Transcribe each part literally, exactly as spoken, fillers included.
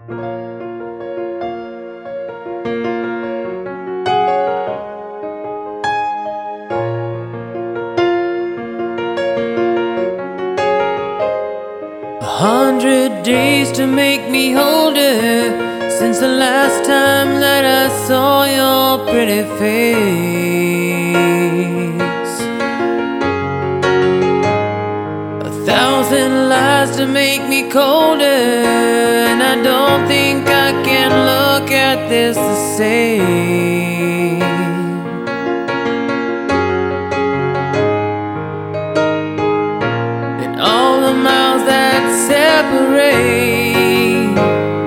A hundred days to make me older since the last time that I saw your pretty face. A thousand lies to make me colder, and I don't think I can look at this the same. And all the miles that separate,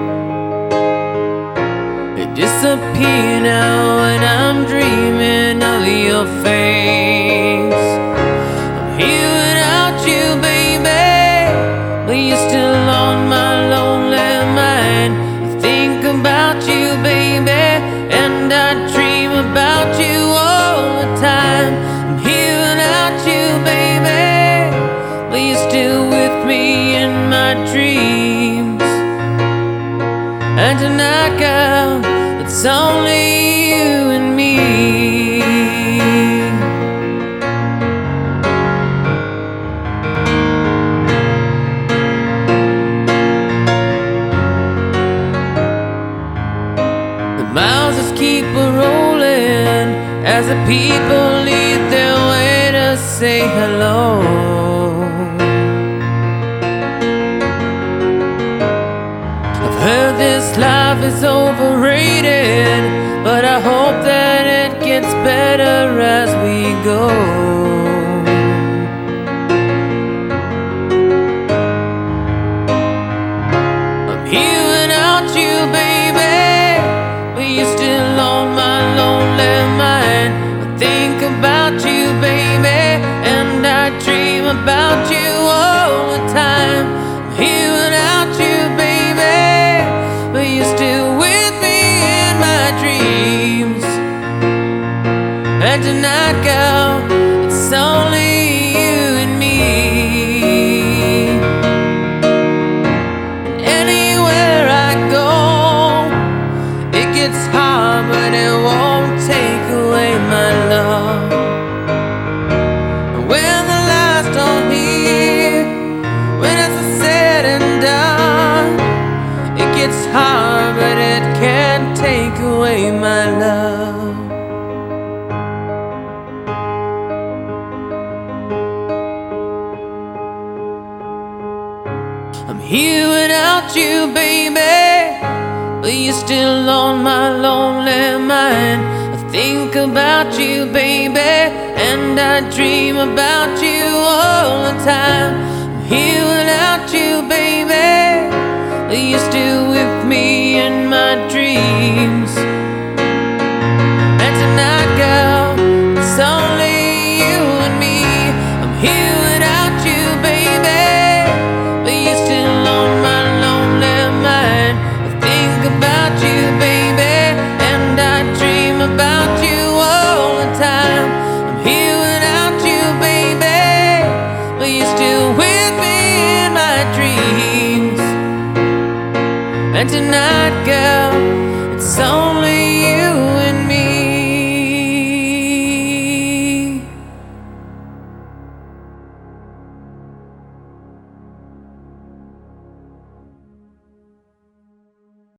they disappear now when I'm dreaming of your face. I'm here without you, baby, but you're still on my lonely mind. I think about you, baby, and I dream about you all the time. I'm here without you, baby, but you're still with me in my dreams. And tonight, girl, it's only you and me. The miles just keep a-rolling as the people lead their way to say hello. Heard this life is overrated, but I hope that it gets better as we go. I'm here without you, baby, but you're still on my lonely mind. I think about you, baby, and I dream about you all the time. I'm here without you, baby, but you're still with me in my dreams. And tonight, girl, it's only you and me. And anywhere I go, it gets hard, but it won't take away my love. And when the lights don't hear, when it's said and done, it gets hard, but it can't take away my love. I'm here without you, baby, but you're still on my lonely mind. I think about you, baby, and I dream about you all the time. I'm here without you, baby, but you're still with me in my dreams. And tonight, girl, it's only you and me. I'm here without you, baby, but you're still on my lonely mind. I think about you, baby, and I dream about you all the time. I'm here without you, baby, but you're still with me in my dreams. And tonight, girl, it's only you